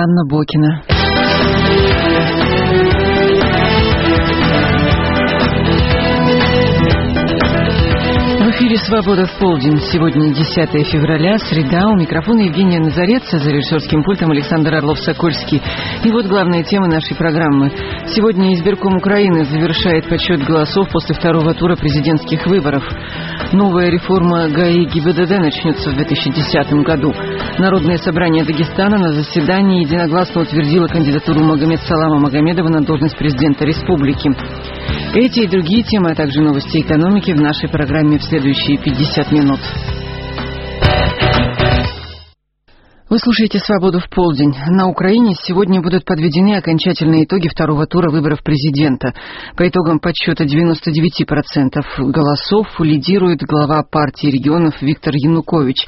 Анна Бокина. В эфире «Свобода в полдень». Сегодня 10 февраля, среда. У микрофона Евгения Назарец, за режиссерским пультом Александр Орлов-Сокольский. И вот главные темы нашей программы. Сегодня избирком Украины завершает подсчет голосов после второго тура президентских выборов. Новая реформа ГАИ ГИБДД начнется в 2010 году. Народное собрание Дагестана на заседании единогласно утвердило кандидатуру Магомед-Салама Магомедова на должность президента республики. Эти и другие темы, а также новости экономики в нашей программе в следующие 50 минут. Вы слушаете «Свободу в полдень». На Украине сегодня будут подведены окончательные итоги второго тура выборов президента. По итогам подсчета 99% голосов лидирует глава партии регионов Виктор Янукович.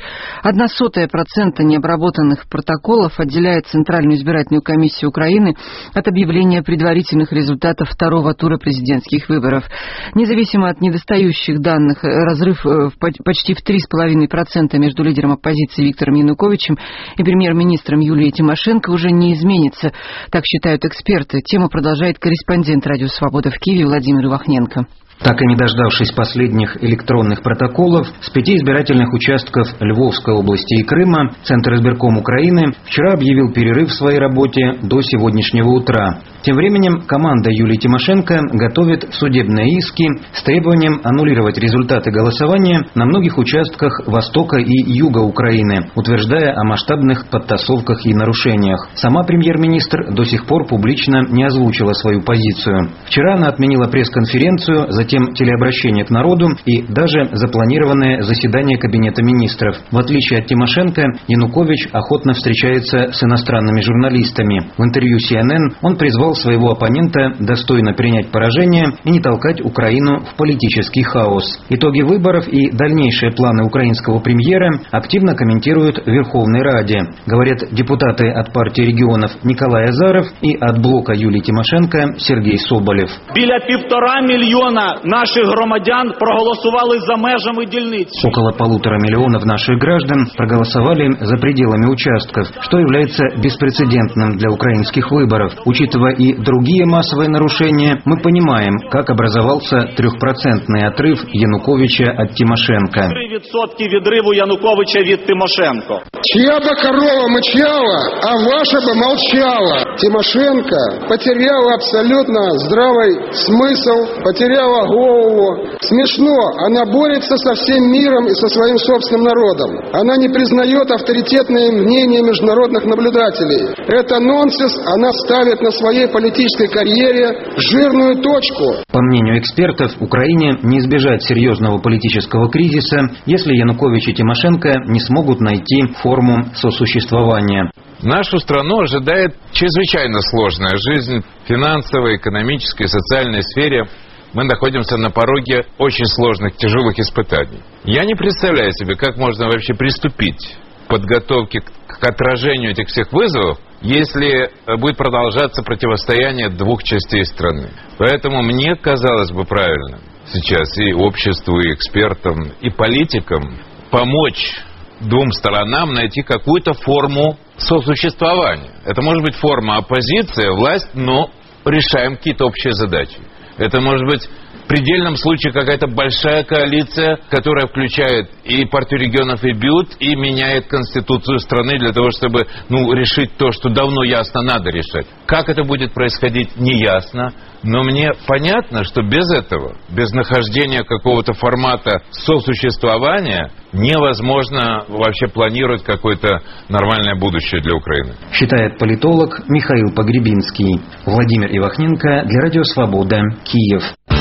0,01% необработанных протоколов отделяет Центральную избирательную комиссию Украины от объявления предварительных результатов второго тура президентских выборов. Независимо от недостающих данных, разрыв почти в 3,5% между лидером оппозиции Виктором Януковичем и премьер-министром Юлией Тимошенко уже не изменится, так считают эксперты. Тему продолжает корреспондент «Радио Свобода» в Киеве Владимир Ивахненко. Так и не дождавшись последних электронных протоколов, с 5 избирательных участков Львовской области и Крыма Центр избирком Украины вчера объявил перерыв в своей работе до сегодняшнего утра. Тем временем команда Юлии Тимошенко готовит судебные иски с требованием аннулировать результаты голосования на многих участках востока и юга Украины, утверждая о масштабных подтасовках и нарушениях. Сама премьер-министр до сих пор публично не озвучила свою позицию. Вчера она отменила пресс-конференцию, затем телеобращение к народу и даже запланированное заседание Кабинета министров. В отличие от Тимошенко, Янукович охотно встречается с иностранными журналистами. В интервью CNN он призвал своего оппонента достойно принять поражение и не толкать Украину в политический хаос. Итоги выборов и дальнейшие планы украинского премьера активно комментируют в Верховной Раде. Говорят депутаты от партии регионов Николай Азаров и от блока Юлии Тимошенко Сергей Соболев. Біля 1,5 мільйона наших громадян проголосували за межами дільниць. Около 1,5 миллиона наших граждан проголосовали за пределами участков, что является беспрецедентным для украинских выборов. Учитывая и другие массовые нарушения, мы понимаем, как образовался 3% отрыв Януковича от Тимошенко. 3% відриву Януковича від Тимошенко. Чья бы корова мычала, а ваша бы молчала. Тимошенко потеряла абсолютно здравый смысл, потеряла голову. Смешно, она борется со всем миром и со своим собственным народом. Она не признает авторитетные мнения международных наблюдателей. Это нонсенс, она ставит на своей политической карьере жирную точку. По мнению экспертов, Украине не избежать серьезного политического кризиса, если Янукович и Тимошенко не смогут найти форму сосуществования. Нашу страну ожидает чрезвычайно сложная жизнь в финансовой, экономической, социальной сфере. Мы находимся на пороге очень сложных, тяжелых испытаний. Я не представляю себе, как можно вообще приступить к подготовке к отражению этих всех вызовов, если будет продолжаться противостояние двух частей страны. Поэтому мне казалось бы правильным сейчас и обществу, и экспертам, и политикам помочь двум сторонам найти какую-то форму сосуществования. Это может быть форма оппозиция, власть, но решаем какие-то общие задачи. Это может быть в предельном случае какая-то большая коалиция, которая включает и партию регионов, и БЮТ, и меняет конституцию страны для того, чтобы решить то, что давно ясно надо решать. Как это будет происходить, не ясно. Но мне понятно, что без этого, без нахождения какого-то формата сосуществования, невозможно вообще планировать какое-то нормальное будущее для Украины. Считает политолог Михаил Погребинский. Владимир Ивахненко для Радио Свобода, Киев.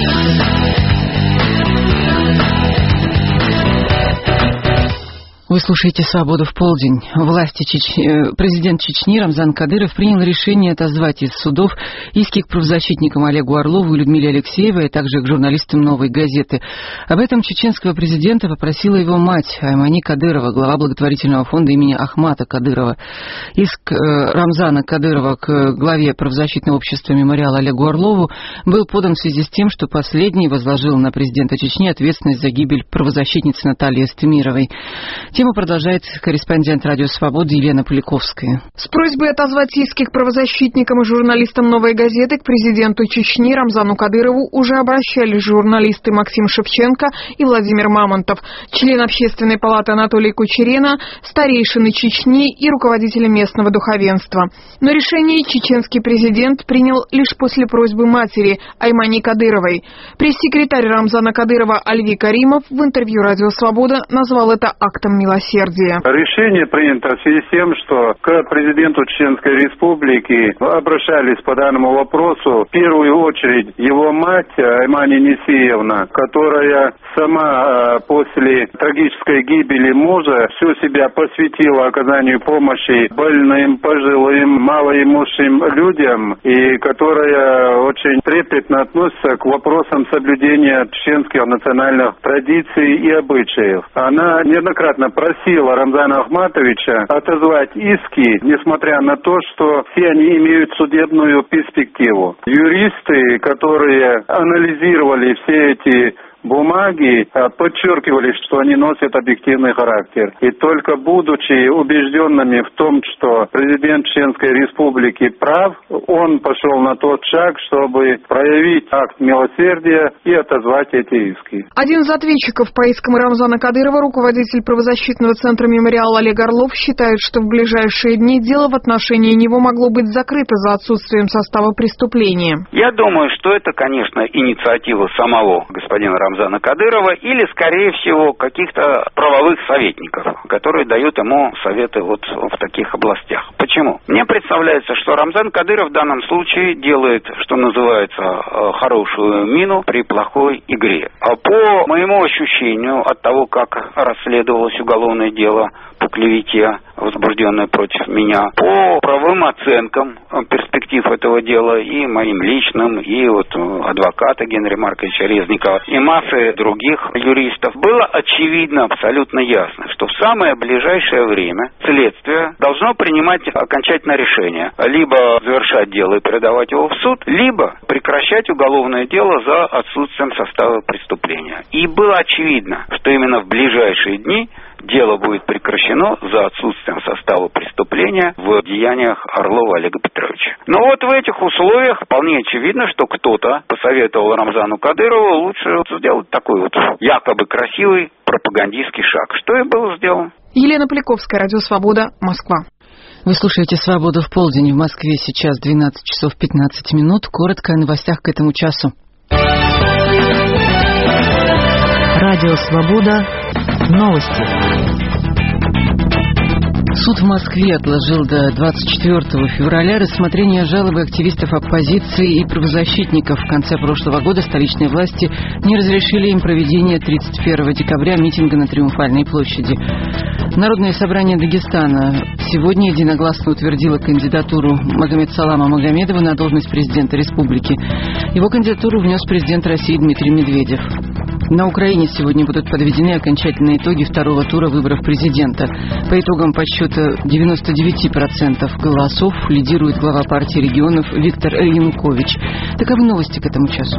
Вы слушаете «Свободу в полдень». Президент Чечни Рамзан Кадыров принял решение отозвать из судов иски к правозащитникам Олегу Орлову и Людмиле Алексеевой, а также к журналистам «Новой газеты». Об этом чеченского президента попросила его мать Аймани Кадырова, глава благотворительного фонда имени Ахмата Кадырова. Иск Рамзана Кадырова к главе правозащитного общества «Мемориал» Олегу Орлову был подан в связи с тем, что последний возложил на президента Чечни ответственность за гибель правозащитницы Натальи Эстемировой. Тем Тему продолжает корреспондент «Радио Свобода» Елена Поляковская. С просьбой отозвать сийских правозащитникам и журналистам «Новой газеты» к президенту Чечни Рамзану Кадырову уже обращались журналисты Максим Шевченко и Владимир Мамонтов, член Общественной палаты Анатолий Кучерена, старейшины Чечни и руководители местного духовенства. Но решение чеченский президент принял лишь после просьбы матери Аймани Кадыровой. Пресс-секретарь Рамзана Кадырова Альви Каримов в интервью «Радио Свобода» назвал это актом милосердия. Решение принято в связи с тем, что к президенту Чеченской Республики обращались по данному вопросу в первую очередь его мать Аймани Несиевна, которая сама после трагической гибели мужа всю себя посвятила оказанию помощи больным, пожилым, малоимущим людям, и которая очень трепетно относится к вопросам соблюдения чеченских национальных традиций и обычаев. Она неоднократно просила Рамзана Ахматовича отозвать иски, несмотря на то, что все они имеют судебную перспективу. Юристы, которые анализировали все эти бумаги, подчеркивали, что они носят объективный характер. И только будучи убежденными в том, что президент Чеченской Республики прав, он пошел на тот шаг, чтобы проявить акт милосердия и отозвать эти иски. Один из ответчиков по искам Рамзана Кадырова, руководитель правозащитного центра «Мемориал» Олег Орлов, считает, что в ближайшие дни дело в отношении него могло быть закрыто за отсутствием состава преступления. Я думаю, что это, конечно, инициатива самого господина Рамзана Кадырова или, скорее всего, каких-то правовых советников, которые дают ему советы вот в таких областях. Почему? Мне представляется, что Рамзан Кадыров в данном случае делает, что называется, хорошую мину при плохой игре. А по моему ощущению, от того, как расследовалось уголовное дело по клевете, возбужденное против меня, по правовым оценкам перспектив этого дела и моим личным, и вот адвоката Генрия Марковича Резникова, и массы других юристов, было очевидно, абсолютно ясно, что в самое ближайшее время следствие должно принимать окончательное решение. Либо завершать дело и передавать его в суд, либо прекращать уголовное дело за отсутствием состава преступления. И было очевидно, что именно в ближайшие дни дело будет прекращено за отсутствием состава преступления в деяниях Орлова Олега Петровича. Но вот в этих условиях вполне очевидно, что кто-то посоветовал Рамзану Кадырову лучше сделать такой вот якобы красивый пропагандистский шаг. Что и было сделано. Елена Поляковская, Радио Свобода, Москва. Вы слушаете «Свободу в полдень». В Москве сейчас 12 часов 15 минут. Коротко о новостях к этому часу. Радио «Свобода». Новости. Суд в Москве отложил до 24 февраля рассмотрение жалобы активистов оппозиции и правозащитников. В конце прошлого года столичные власти не разрешили им проведение 31 декабря митинга на Триумфальной площади. Народное собрание Дагестана сегодня единогласно утвердило кандидатуру Магомедсалама Магомедова на должность президента республики. Его кандидатуру внес президент России Дмитрий Медведев. На Украине сегодня будут подведены окончательные итоги второго тура выборов президента. По итогам подсчета 99% голосов лидирует глава партии регионов Виктор Янукович. Таковы новости к этому часу.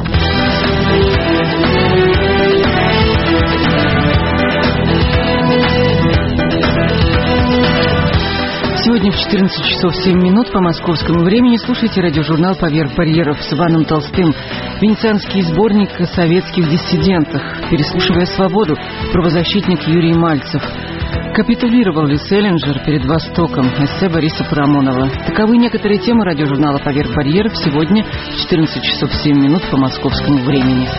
Сегодня в 14 часов 7 минут по московскому времени слушайте радиожурнал «Поверх барьеров» с Иваном Толстым. Венецианский сборник о советских диссидентах. Переслушивая свободу, правозащитник Юрий Мальцев. Капитулировал ли Селлинджер перед Востоком? Эссе Бориса Парамонова. Таковы некоторые темы радиожурнала «Поверх барьеров» сегодня в 14 часов 7 минут по московскому времени.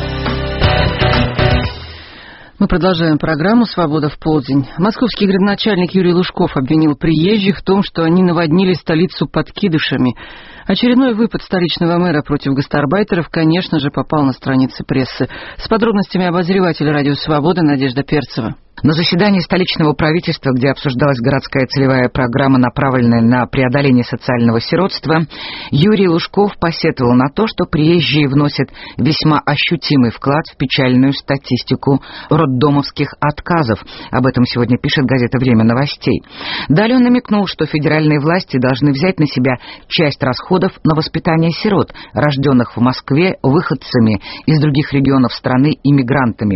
Мы продолжаем программу «Свобода в полдень». Московский градоначальник Юрий Лужков обвинил приезжих в том, что они наводнили столицу подкидышами. Очередной выпад столичного мэра против гастарбайтеров, конечно же, попал на страницы прессы. С подробностями обозреватель «Радио Свобода» Надежда Перцева. На заседании столичного правительства, где обсуждалась городская целевая программа, направленная на преодоление социального сиротства, Юрий Лужков посетовал на то, что приезжие вносят весьма ощутимый вклад в печальную статистику роддомовских отказов. Об этом сегодня пишет газета «Время новостей». Далее он намекнул, что федеральные власти должны взять на себя часть расходов на воспитание сирот, рожденных в Москве выходцами из других регионов страны иммигрантами.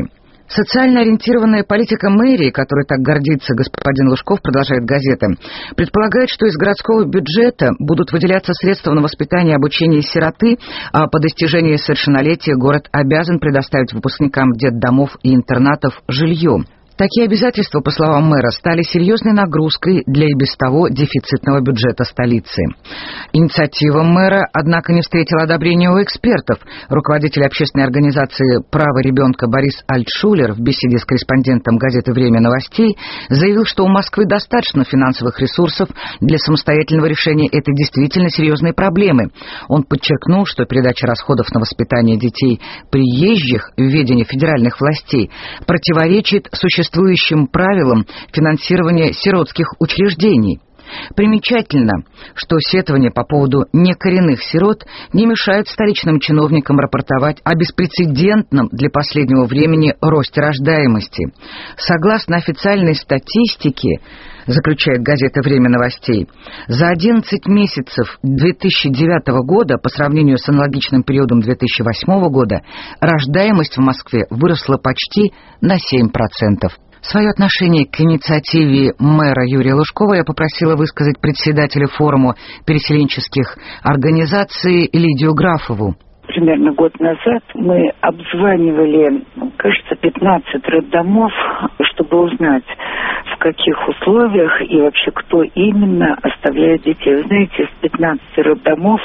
Социально ориентированная политика мэрии, которой так гордится господин Лужков, продолжает газета, предполагает, что из городского бюджета будут выделяться средства на воспитание и обучение сироты, а по достижении совершеннолетия город обязан предоставить выпускникам детдомов и интернатов жилье. Такие обязательства, по словам мэра, стали серьезной нагрузкой для и без того дефицитного бюджета столицы. Инициатива мэра, однако, не встретила одобрения у экспертов. Руководитель общественной организации «Право ребенка» Борис Альтшулер в беседе с корреспондентом газеты «Время новостей» заявил, что у Москвы достаточно финансовых ресурсов для самостоятельного решения этой действительно серьезной проблемы. Он подчеркнул, что передача расходов на воспитание детей приезжих в ведение федеральных властей противоречит существующим правилам финансирования сиротских учреждений. Примечательно, что сетования по поводу некоренных сирот не мешают столичным чиновникам рапортовать о беспрецедентном для последнего времени росте рождаемости. Согласно официальной статистике, заключает газета «Время новостей», за 11 месяцев 2009 года по сравнению с аналогичным периодом 2008 года рождаемость в Москве выросла почти на 7%. Свое отношение к инициативе мэра Юрия Лужкова я попросила высказать председателя форума переселенческих организаций Лидию Графову. Примерно год назад мы обзванивали, кажется, 15 роддомов, чтобы узнать, в каких условиях и вообще кто именно оставляет детей. Вы знаете, из 15 роддомов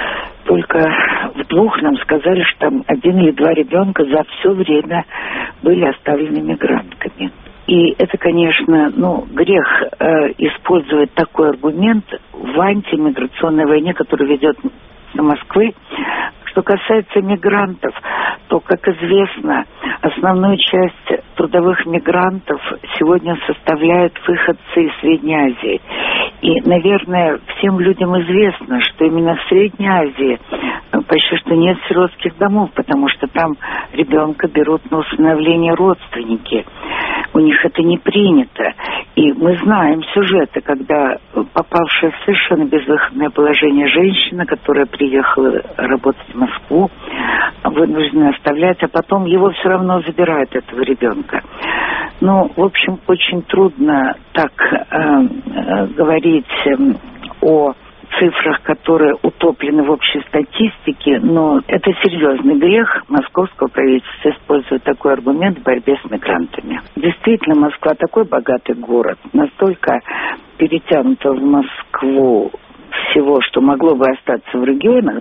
только в 2 нам сказали, что там 1 или 2 ребенка за все время были оставлены мигрантками. И это, конечно, грех использовать такой аргумент в антимиграционной войне, которую ведет Москвы. Что касается мигрантов, то, как известно, основную часть трудовых мигрантов сегодня составляют выходцы из Средней Азии. И, наверное, всем людям известно, что именно в Средней Азии почти что нет сиротских домов, потому что там ребенка берут на усыновление родственники. У них это не принято. И мы знаем сюжеты, когда попавшая в совершенно безвыходное положение женщина, которая приехала работать в Москву, вынуждена оставлять, а потом его все равно забирают, этого ребенка. В общем, очень трудно так говорить о цифрах, которые утоплены в общей статистике, но это серьезный грех московского правительства использовать такой аргумент в борьбе с мигрантами. Действительно, Москва такой богатый город, настолько перетянуто в Москву всего, что могло бы остаться в регионах,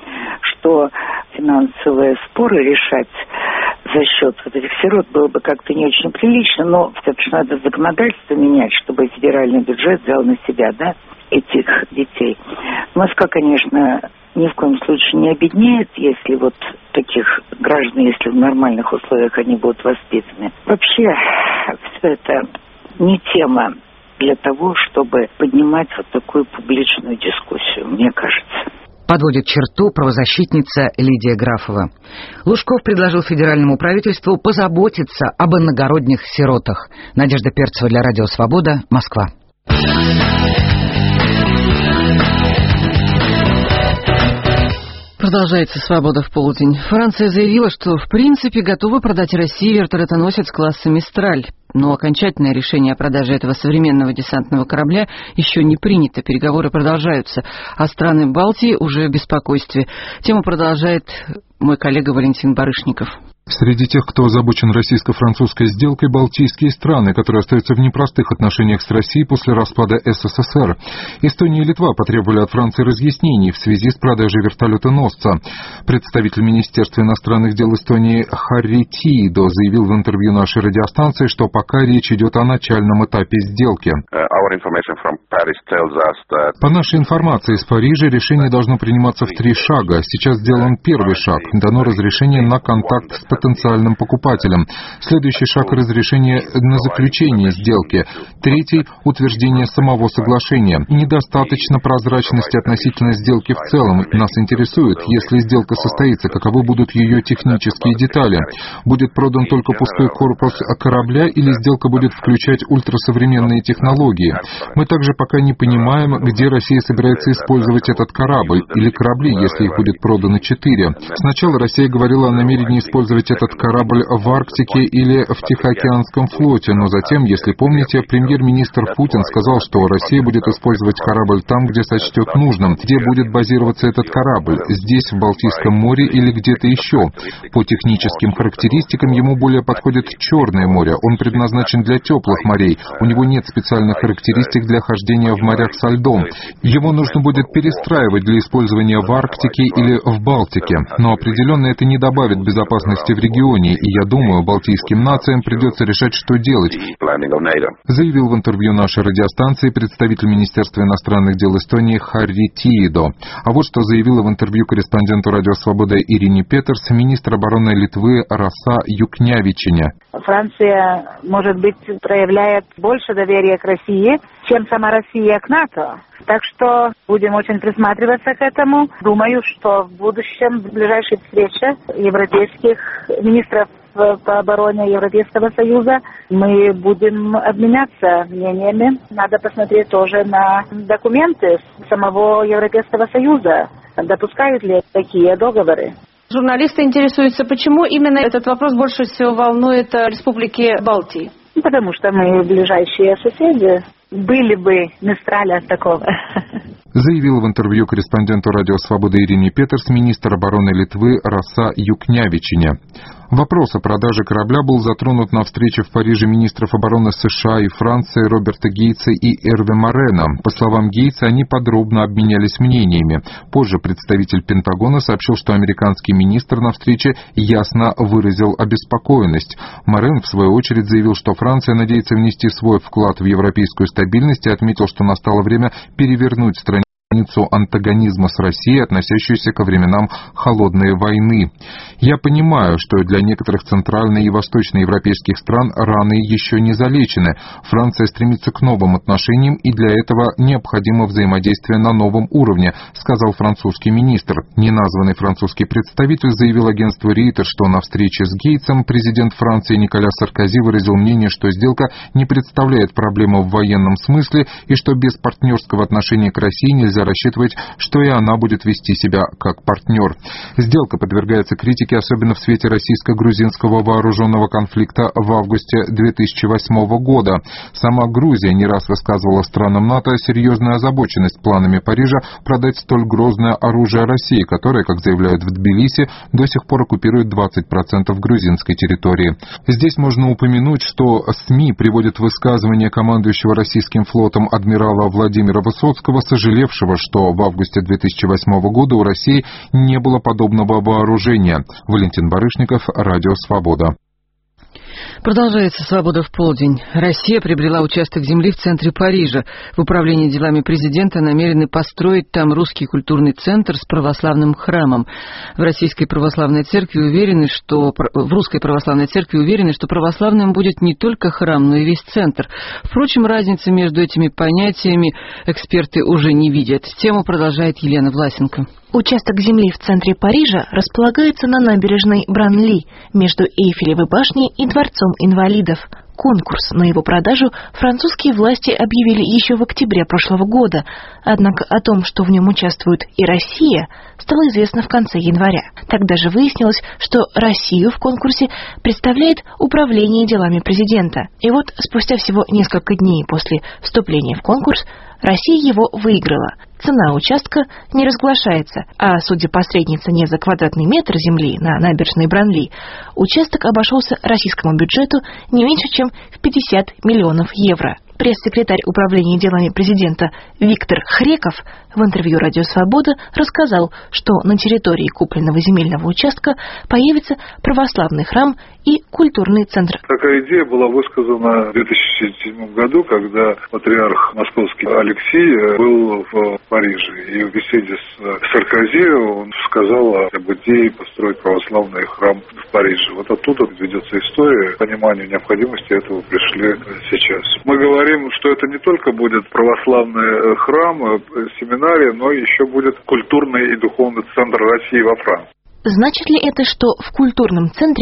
что финансовые споры решать за счет вот этих сирот было бы как-то не очень прилично, но все-таки надо законодательство менять, чтобы федеральный бюджет взял на себя, этих детей. Москва, конечно, ни в коем случае не обеднеет, если вот таких граждан, если в нормальных условиях они будут воспитаны. Вообще, все это не тема для того, чтобы поднимать вот такую публичную дискуссию, мне кажется. Подводит черту правозащитница Лидия Графова. Лужков предложил федеральному правительству позаботиться об иногородних сиротах. Надежда Перцева для Радио Свобода, Москва. Продолжается «Свобода в полдень». Франция заявила, что в принципе готова продать России вертолетоносец класса «Мистраль». Но окончательное решение о продаже этого современного десантного корабля еще не принято. Переговоры продолжаются, а страны Балтии уже в беспокойстве. Тему продолжает мой коллега Валентин Барышников. Среди тех, кто озабочен российско-французской сделкой, балтийские страны, которые остаются в непростых отношениях с Россией после распада СССР. Эстония и Литва потребовали от Франции разъяснений в связи с продажей вертолетоносца. Представитель Министерства иностранных дел Эстонии Харри Тиидо заявил в интервью нашей радиостанции, что пока речь идет о начальном этапе сделки. По нашей информации из Парижа решение должно приниматься в 3 шага. Сейчас сделан первый шаг. Дано разрешение на контакт с потенциальным покупателем. Следующий шаг — разрешение на заключение сделки. Третий — утверждение самого соглашения. Недостаточно прозрачности относительно сделки в целом. Нас интересует, если сделка состоится, каковы будут ее технические детали. Будет продан только пустой корпус корабля или сделка будет включать ультрасовременные технологии. Мы также пока не понимаем, где Россия собирается использовать этот корабль или корабли, если их будет продано 4. Сначала Россия говорила о намерении использовать поставить этот корабль в Арктике или в Тихоокеанском флоте, но затем, если помните, премьер-министр Путин сказал, что Россия будет использовать корабль там, где сочтет нужным. Где будет базироваться этот корабль? Здесь, в Балтийском море или где-то еще? По техническим характеристикам ему более подходит Черное море. Он предназначен для теплых морей. У него нет специальных характеристик для хождения в морях со льдом. Его нужно будет перестраивать для использования в Арктике или в Балтике. Но определенно это не добавит безопасности в регионе, и я думаю, балтийским нациям придется решать, что делать, заявил в интервью нашей радиостанции представитель Министерства иностранных дел Эстонии Харри Тиидо. А вот что заявила в интервью корреспонденту «Радио Свобода» Ирине Петерс министр обороны Литвы Раса Юкнявичине. Франция, может быть, проявляет больше доверия к России, чем сама Россия к НАТО. Так что будем очень присматриваться к этому. Думаю, что в будущем, в ближайшей встрече европейских министров по обороне Европейского Союза мы будем обменяться мнениями. Надо посмотреть тоже на документы самого Европейского Союза. Допускают ли такие договоры? Журналисты интересуются, почему именно этот вопрос больше всего волнует республики Балтии? Потому что мы ближайшие соседи. Были бы Мистраля такого. Заявил в интервью корреспонденту «Радио Свобода» Ирине Петерс министр обороны Литвы Раса Юкнявичине. Вопрос о продаже корабля был затронут на встрече в Париже министров обороны США и Франции Роберта Гейтса и Эрве Морена. По словам Гейтса, они подробно обменялись мнениями. Позже представитель Пентагона сообщил, что американский министр на встрече ясно выразил обеспокоенность. Морен, в свою очередь, заявил, что Франция надеется внести свой вклад в европейскую стабильность и отметил, что настало время перевернуть страницу антагонизма с Россией, относящуюся ко временам холодной войны. Я понимаю, что для некоторых центрально- и восточноевропейских стран раны еще не залечены. Франция стремится к новым отношениям, и для этого необходимо взаимодействие на новом уровне, сказал французский министр. Неназванный французский представитель заявил агентству Рейтер, что на встрече с Гейтсом президент Франции Николя Саркози выразил мнение, что сделка не представляет проблему в военном смысле и что без партнерского отношения к России нельзя рассчитывать, что и она будет вести себя как партнер. Сделка подвергается критике, особенно в свете российско-грузинского вооруженного конфликта в августе 2008 года. Сама Грузия не раз высказывала странам НАТО серьезную озабоченность планами Парижа продать столь грозное оружие России, которое, как заявляют в Тбилиси, до сих пор оккупирует 20% грузинской территории. Здесь можно упомянуть, что СМИ приводят высказывание командующего российским флотом адмирала Владимира Высоцкого, сожалевшего, что в августе 2008 года у России не было подобного вооружения. Валентин Барышников, Радио Свобода. Продолжается «Свобода в полдень». Россия приобрела участок земли в центре Парижа. В управлении делами президента намерены построить там русский культурный центр с православным храмом. В Русской православной церкви уверены, что православным будет не только храм, но и весь центр. Впрочем, разницы между этими понятиями эксперты уже не видят. Тему продолжает Елена Власенко. Участок земли в центре Парижа располагается на набережной Бранли между Эйфелевой башней и Дворцом инвалидов. Конкурс на его продажу французские власти объявили еще в октябре прошлого года, однако о том, что в нем участвует и Россия, стало известно в конце января. Тогда же выяснилось, что Россию в конкурсе представляет Управление делами президента. И вот спустя всего несколько дней после вступления в конкурс Россия его выиграла. Цена участка не разглашается, а, судя по средней цене за квадратный метр земли на набережной Бранли, участок обошелся российскому бюджету не меньше, чем в 50 миллионов евро. Пресс-секретарь Управления делами президента Виктор Хреков в интервью «Радио Свобода» рассказал, что на территории купленного земельного участка появится православный храм и культурный центр. Такая идея была высказана в 2007 году, когда патриарх московский Алексей был в Париже. И в беседе с Саркози он сказал об идее построить православный храм в Париже. Вот оттуда ведется история. К пониманию необходимости этого пришли сейчас. Мы говорим, что это не только будет православный храм, семинария, но еще будет культурный и духовный центр России во Франции. Значит ли это, что в культурном центре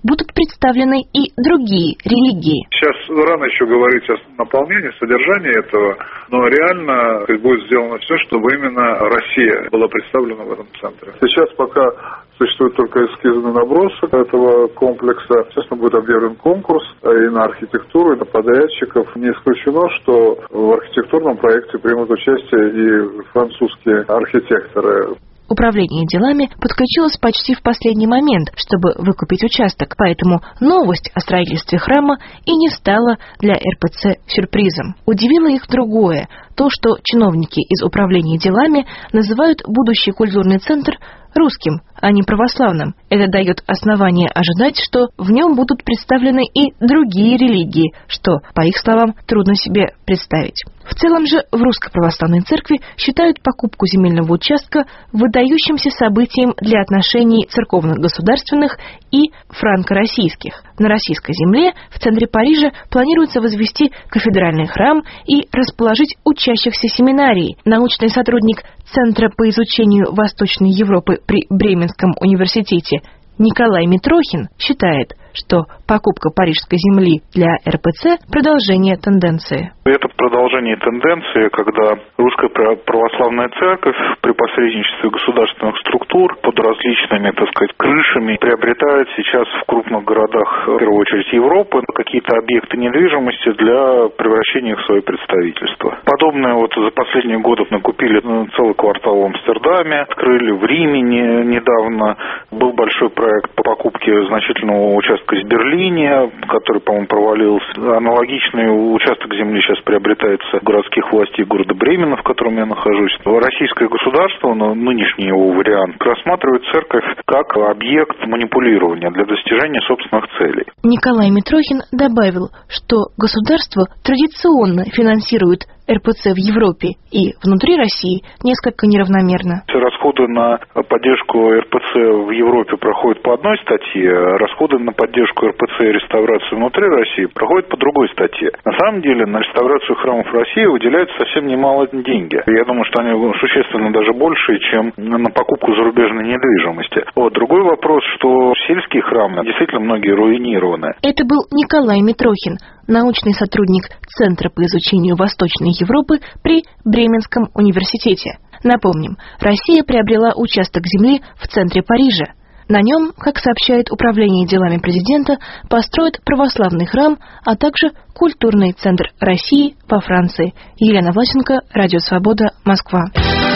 будут представлены и другие религии. Сейчас рано еще говорить о наполнении, содержании этого, но реально будет сделано все, чтобы именно Россия была представлена в этом центре. Сейчас пока существует только эскизный набросок этого комплекса. Естественно, будет объявлен конкурс и на архитектуру, и на подрядчиков. Не исключено, что в архитектурном проекте примут участие и французские архитекторы. Управление делами подключилось почти в последний момент, чтобы выкупить участок, поэтому новость о строительстве храма и не стала для РПЦ сюрпризом. Удивило их другое – то, что чиновники из управления делами называют будущий культурный центр русским, а не православным. Это дает основание ожидать, что в нем будут представлены и другие религии, что, по их словам, трудно себе представить. В целом же в Русской Православной Церкви считают покупку земельного участка выдающимся событием для отношений церковно-государственных и франко-российских. На российской земле в центре Парижа планируется возвести кафедральный храм и расположить учащихся семинарии. Научный сотрудник Центра по изучению Восточной Европы при Бременском университете Николай Митрохин считает, что покупка парижской земли для РПЦ – продолжение тенденции. Это продолжение тенденции, когда Русская Православная Церковь при посредничестве государственных структур под различными, так сказать, крышами приобретает сейчас в крупных городах, в первую очередь Европы, какие-то объекты недвижимости для превращения их в свои представительства. Подобное вот за последние годы накупили целый квартал в Амстердаме, открыли в Риме недавно. Был большой проект по покупке значительного участка в Берлине, который, по-моему, провалился. Аналогичный участок земли сейчас приобретается у городских властей города Бремена, в котором я нахожусь. Российское государство, но нынешний его вариант, рассматривает церковь как объект манипулирования для достижения собственных целей. Николай Митрохин добавил, что государство традиционно финансирует РПЦ в Европе и внутри России несколько неравномерно. Расходы на поддержку РПЦ в Европе проходят по одной статье, а расходы на поддержку РПЦ и реставрацию внутри России проходят по другой статье. На самом деле на реставрацию храмов России выделяются совсем немало деньги. Я думаю, что они существенно даже больше, чем на покупку зарубежной недвижимости. Другой вопрос, что сельские храмы действительно многие руинированы. Это был Николай Митрохин, научный сотрудник Центра по изучению Восточной Европы при Бременском университете. Напомним, Россия приобрела участок земли в центре Парижа. На нем, как сообщает Управление делами президента, построят православный храм, а также культурный центр России во Франции. Елена Власенко, Радио Свобода, Москва.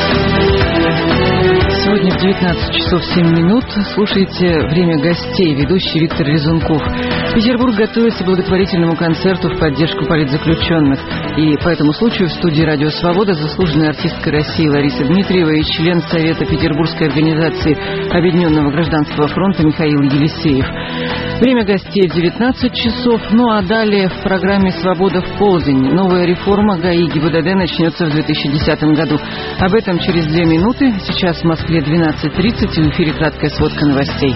Сегодня в 19 часов 7 минут слушайте «Время гостей», ведущий Виктор Резунков. Петербург готовится к благотворительному концерту в поддержку политзаключенных. И по этому случаю в студии «Радио Свобода» заслуженная артистка России Лариса Дмитриева и член Совета Петербургской организации Объединенного гражданского фронта Михаил Елисеев. Время гостей 19 часов. Ну а далее в программе «Свобода в полдень». Новая реформа ГАИ ГИБДД начнется в 2010 году. Об этом через 2 минуты. Сейчас в Москве 12:30 и в эфире краткая сводка новостей.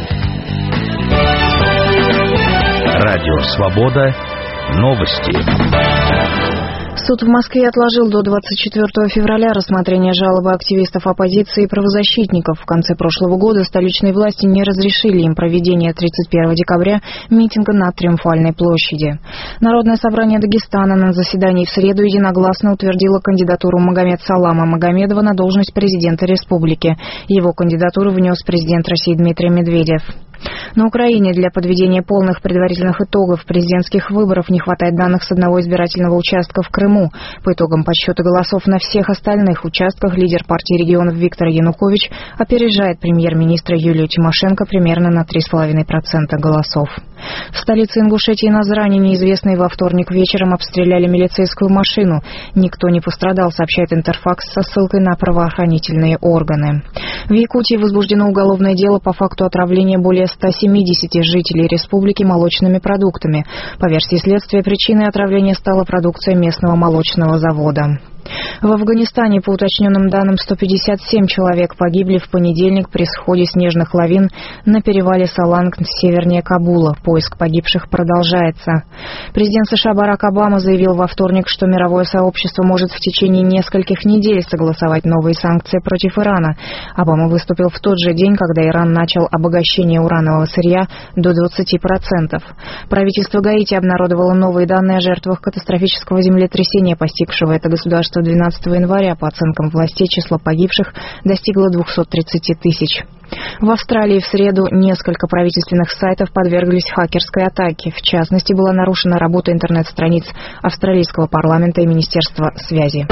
Радио «Свобода». Новости. Суд в Москве отложил до 24 февраля рассмотрение жалобы активистов оппозиции и правозащитников. В конце прошлого года столичные власти не разрешили им проведение 31 декабря митинга на Триумфальной площади. Народное собрание Дагестана на заседании в среду единогласно утвердило кандидатуру Магомед-Салама Магомедова на должность президента республики. Его кандидатуру внес президент России Дмитрий Медведев. На Украине для подведения полных предварительных итогов президентских выборов не хватает данных с одного избирательного участка в Крыму. По итогам подсчета голосов на всех остальных участках лидер партии регионов Виктор Янукович опережает премьер-министра Юлию Тимошенко примерно на 3,5% голосов. В столице Ингушетии Назрани неизвестные во вторник вечером обстреляли милицейскую машину. Никто не пострадал, сообщает Интерфакс со ссылкой на правоохранительные органы. В Якутии возбуждено уголовное дело по факту отравления более 170 жителей республики молочными продуктами. По версии следствия, причиной отравления стала продукция местного молочного завода. В Афганистане, по уточненным данным, 157 человек погибли в понедельник при сходе снежных лавин на перевале Саланг севернее Кабула. Поиск погибших продолжается. Президент США Барак Обама заявил во вторник, что мировое сообщество может в течение нескольких недель согласовать новые санкции против Ирана. Обама выступил в тот же день, когда Иран начал обогащение уранового сырья до 20%. Правительство Гаити обнародовало новые данные о жертвах катастрофического землетрясения, постигшего это государство 12 января. По оценкам властей, число погибших достигло 230 тысяч. В Австралии в среду несколько правительственных сайтов подверглись хакерской атаке. В частности, была нарушена работа интернет-страниц австралийского парламента и Министерства связи.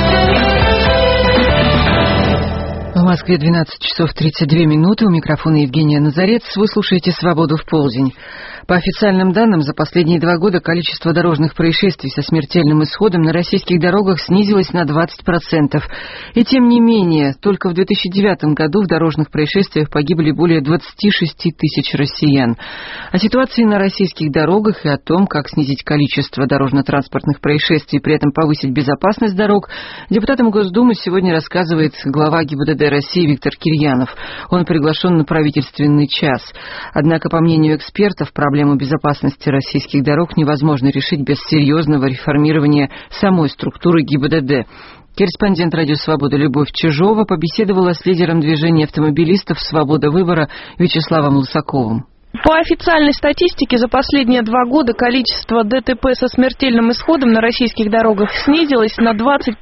В Москве 12 часов 32 минуты. У микрофона Евгения Назарец. Вы слушаете «Свободу в полдень». По официальным данным, за последние 2 года количество дорожных происшествий со смертельным исходом на российских дорогах снизилось на 20%. И тем не менее, только в 2009 году в дорожных происшествиях погибли более 26 тысяч россиян. О ситуации на российских дорогах и о том, как снизить количество дорожно-транспортных происшествий и при этом повысить безопасность дорог, депутатам Госдумы сегодня рассказывает глава ГИБДД России Виктор Кирьянов. Он приглашен на правительственный час. Однако, по мнению экспертов, проблему безопасности российских дорог невозможно решить без серьезного реформирования самой структуры ГИБДД. Корреспондент «Радио Свобода» Любовь Чижова побеседовала с лидером движения автомобилистов «Свобода выбора» Вячеславом Лысаковым. По официальной статистике, за последние 2 года количество ДТП со смертельным исходом на российских дорогах снизилось на 20%.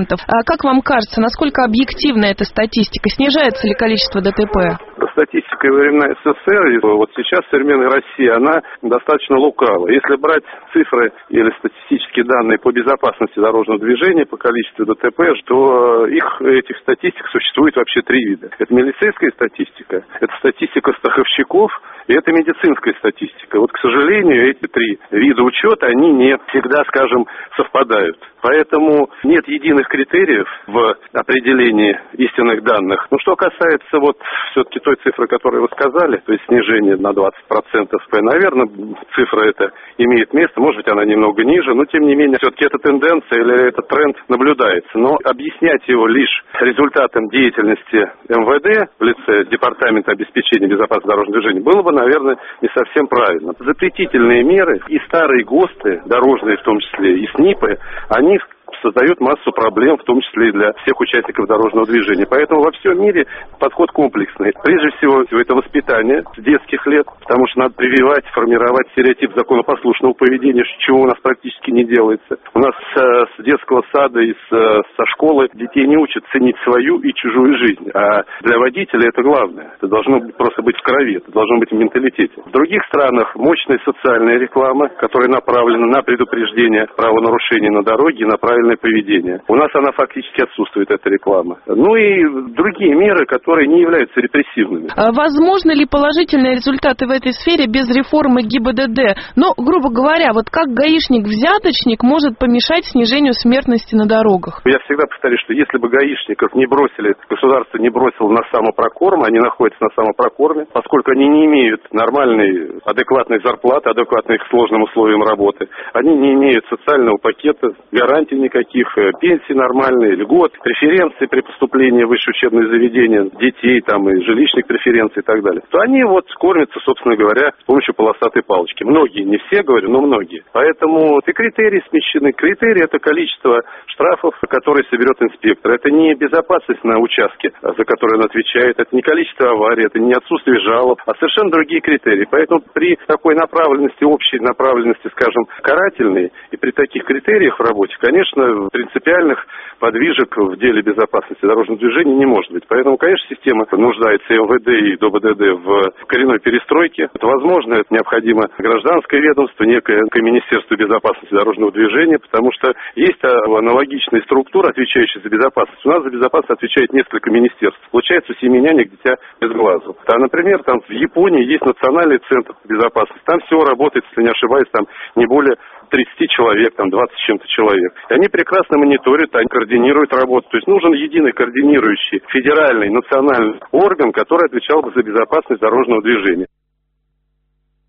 А как вам кажется, насколько объективна эта статистика? Снижается ли количество ДТП? Статистика во времена СССР, вот сейчас в современной России, она достаточно лукава. Если брать цифры или статистические данные по безопасности дорожного движения, по количеству ДТП, то этих статистик существует вообще 3 вида. Это милицейская статистика, это статистика страховщиков, и это медицинская статистика. Вот, к сожалению, эти 3 вида учета, они не всегда, скажем, совпадают. Поэтому нет единых критериев в определении истинных данных. Но что касается вот все-таки той цифры, которую вы сказали, то есть снижение на 20%, наверное, цифра эта имеет место, может быть, она немного ниже, но тем не менее, все-таки эта тенденция или этот тренд наблюдается. Но объяснять его лишь результатом деятельности МВД в лице Департамента обеспечения безопасности дорожного движения было бы, наверное, не совсем правильно. Запретительные меры и старые ГОСТы, дорожные в том числе, и СНИПы, они создают массу проблем, в том числе и для всех участников дорожного движения. Поэтому во всем мире подход комплексный. Прежде всего, это воспитание с детских лет, потому что надо прививать, формировать стереотип законопослушного поведения, чего у нас практически не делается. У нас с детского сада и со школы детей не учат ценить свою и чужую жизнь. А для водителя это главное. Это должно просто быть в крови, это должно быть в менталитете. В других странах мощная социальная реклама, которая направлена на предупреждение правонарушений на дороге, на правильное поведение. У нас она фактически отсутствует, эта реклама. Ну и другие меры, которые не являются репрессивными. Возможны ли положительные результаты в этой сфере без реформы ГИБДД? Но, грубо говоря, вот как гаишник-взяточник может помешать снижению смертности на дорогах? Я всегда повторю, что если бы гаишников не бросили, государство не бросило на самопрокорм, они находятся на самопрокорме, поскольку они не имеют нормальной, адекватной зарплаты, адекватной к сложным условиям работы, они не имеют социального пакета, гарантий никаких, пенсии нормальные, льгот, преференции при поступлении в высшее учебное заведение, детей там и жилищных преференций и так далее, то они вот кормятся, собственно говоря, с помощью полосатой палочки. Многие, не все, говорю, но многие. Поэтому и критерии смещены. Критерии — это количество штрафов, которые соберет инспектор. Это не безопасность на участке, за которую он отвечает, это не количество аварий, это не отсутствие жалоб, а совершенно другие критерии. Поэтому при такой направленности, общей направленности, скажем, карательной, и при таких критериях в работе, конечно, принципиальных подвижек в деле безопасности дорожного движения не может быть. Поэтому, конечно, система нуждается и МВД, и ДОБДД в коренной перестройке. Это возможно, это необходимо гражданское ведомство, некое Министерство безопасности дорожного движения, потому что есть аналогичные структуры, отвечающие за безопасность. У нас за безопасность отвечает несколько министерств. Получается, у 7 нянек дитя без глазу. А, например, там в Японии есть национальный центр безопасности. Там всего работает, если не ошибаюсь, там не более 30 человек, там 20 с чем-то человек. И они прекрасно мониторят, они координируют работу. То есть нужен единый координирующий федеральный, национальный орган, который отвечал бы за безопасность дорожного движения.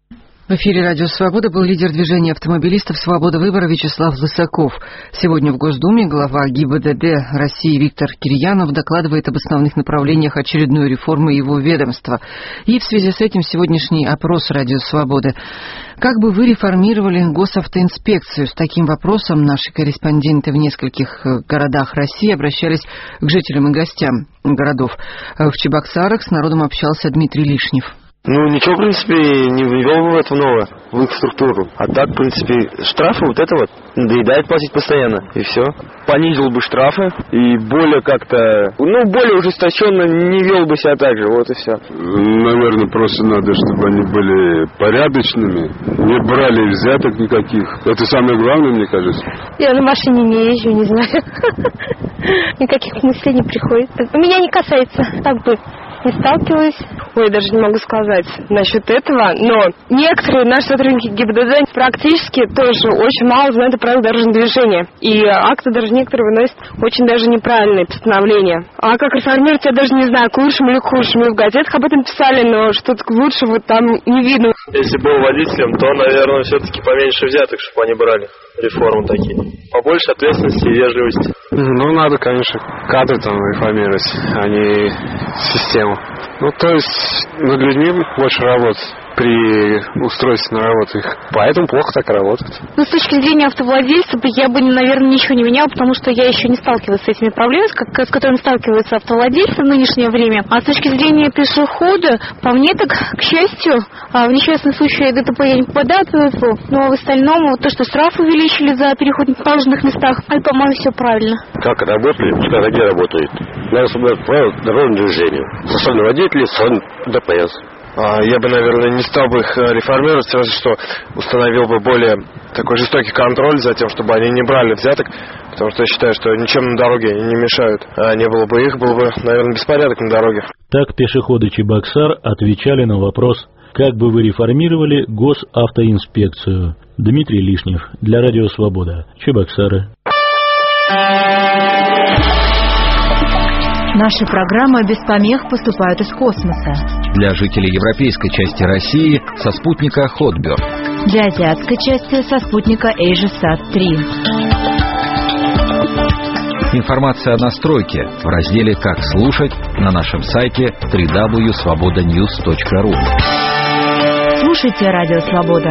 В эфире «Радио Свобода» был лидер движения автомобилистов «Свобода выбора» Вячеслав Лысаков. Сегодня в Госдуме глава ГИБДД России Виктор Кирьянов докладывает об основных направлениях очередной реформы его ведомства. И в связи с этим сегодняшний опрос «Радио Свобода». Как бы вы реформировали госавтоинспекцию? С таким вопросом наши корреспонденты в нескольких городах России обращались к жителям и гостям городов. В Чебоксарах с народом общался Дмитрий Лишнев. Ничего, в принципе, не ввел бы в это новое, в их структуру. А так, в принципе, штрафы вот это вот надоедает платить постоянно, и все. Понизил бы штрафы и более как-то, более ужесточенно не вел бы себя так же, вот и все. Наверное, просто надо, чтобы они были порядочными, не брали взяток никаких. Это самое главное, мне кажется. Я на машине не езжу, не знаю. Никаких мыслей не приходит. Меня не касается, так бы. Не сталкиваюсь. Даже не могу сказать насчет этого, но некоторые наши сотрудники ГИБДД практически тоже очень мало знают о правилах дорожного движения. И акты даже некоторые выносят очень даже неправильные постановления. А как реформировать, я даже не знаю, к лучшему или к худшему. И в газетах об этом писали, но что-то к лучшему там не видно. Если был водителем, то, наверное, все-таки поменьше взяток, чтобы они брали реформы такие. Побольше ответственности и вежливости. Надо, конечно, кадры там реформировать, а не систему. То есть над людьми больше работать при устройстве на работу их. Поэтому плохо так работают. С точки зрения автовладельца, я бы, наверное, ничего не меняла, потому что я еще не сталкивалась с этими проблемами, с которыми сталкиваются автовладельцы в нынешнее время. А с точки зрения пешехода, по мне так, к счастью, в несчастном случае ДТП я не попадаю, но в остальном то, что штрафы увеличили за переход в положенных местах, по-моему, все правильно. Как работали, пускай где работают. Надо соблюдать правила дорожного движения. Социальные водители, социальный ДПС. Я бы, наверное, не стал бы их реформировать, разве что установил бы более такой жестокий контроль за тем, чтобы они не брали взяток, потому что я считаю, что ничем на дороге не мешают. А не было бы их, был бы, наверное, беспорядок на дороге. Так пешеходы Чебоксар отвечали на вопрос, как бы вы реформировали госавтоинспекцию. Дмитрий Лишнев для Радио Свобода. Чебоксары. Наши программы без помех поступают из космоса. Для жителей европейской части России со спутника Hotbird. Для азиатской части со спутника AsiaSat-3. Информация о настройке в разделе «Как слушать» на нашем сайте www.svobodanews.ru. Слушайте Радио Свобода.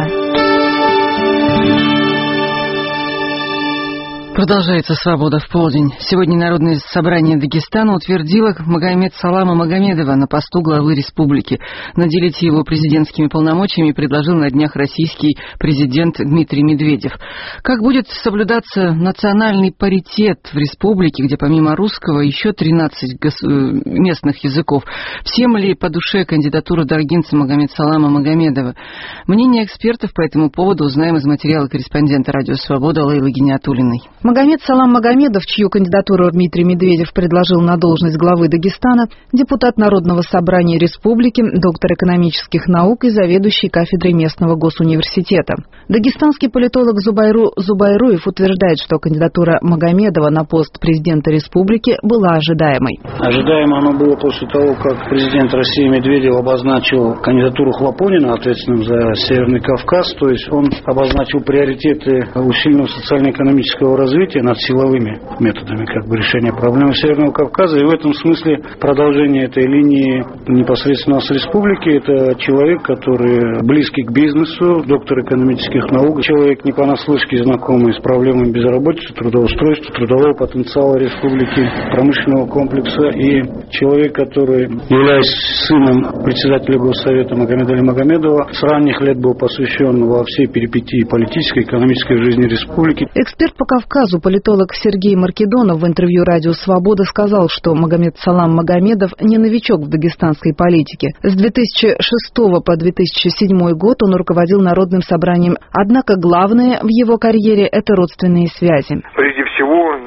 Продолжается «Свобода в полдень». Сегодня Народное собрание Дагестана утвердило Магомед-Салама Магомедова на посту главы республики. Наделить его президентскими полномочиями предложил на днях российский президент Дмитрий Медведев. Как будет соблюдаться национальный паритет в республике, где помимо русского еще 13 местных языков? Всем ли по душе кандидатура даргинца Магомед-Салама Магомедова? Мнение экспертов по этому поводу узнаем из материала корреспондента «Радио Свобода» Лейлы Гиниатуллиной. Магомед-Салам Магомедов, чью кандидатуру Дмитрий Медведев предложил на должность главы Дагестана, депутат Народного собрания республики, доктор экономических наук и заведующий кафедрой местного госуниверситета. Дагестанский политолог Зубайру Зубайруев утверждает, что кандидатура Магомедова на пост президента республики была ожидаемой. Ожидаемо оно было после того, как президент России Медведев обозначил кандидатуру Хлопонина, ответственным за Северный Кавказ, то есть он обозначил приоритеты усиленного социально-экономического развития над силовыми методами решения проблемы Северного Кавказа. И в этом смысле продолжение этой линии непосредственно с республики. Это человек, который близкий к бизнесу, доктор экономических наук, человек не понаслышке знакомый с проблемами безработицы, трудоустройства, трудового потенциала республики, промышленного комплекса, и человек, который, являясь сыном председателя Госсовета Магомеда Али Магомедова, с ранних лет был посвящен во всей перипетии политической, экономической жизни республики. Эксперт по Кавказу, политолог Сергей Маркедонов в интервью «Радио Свобода» сказал, что Магомед-Салам Магомедов не новичок в дагестанской политике. С 2006 по 2007 год он руководил Народным собранием. Однако главное в его карьере – это родственные связи. Прежде всего,